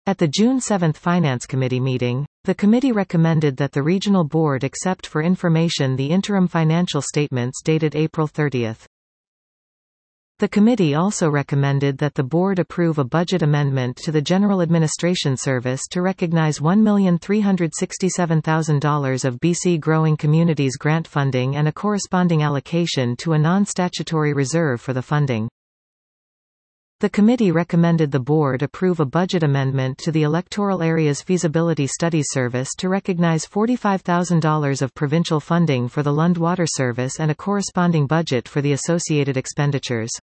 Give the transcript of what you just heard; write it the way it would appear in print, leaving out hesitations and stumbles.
At the June 7 Finance Committee meeting, the committee recommended that the Regional Board accept for information the interim financial statements dated April 30. The committee also recommended that the Board approve a budget amendment to the General Administration Service to recognize $1,367,000 of BC Growing Communities grant funding and a corresponding allocation to a non-statutory reserve for the funding. The committee recommended the Board approve a budget amendment to the Electoral Areas Feasibility Studies Service to recognize $45,000 of provincial funding for the Lund Water Service and a corresponding budget for the associated expenditures.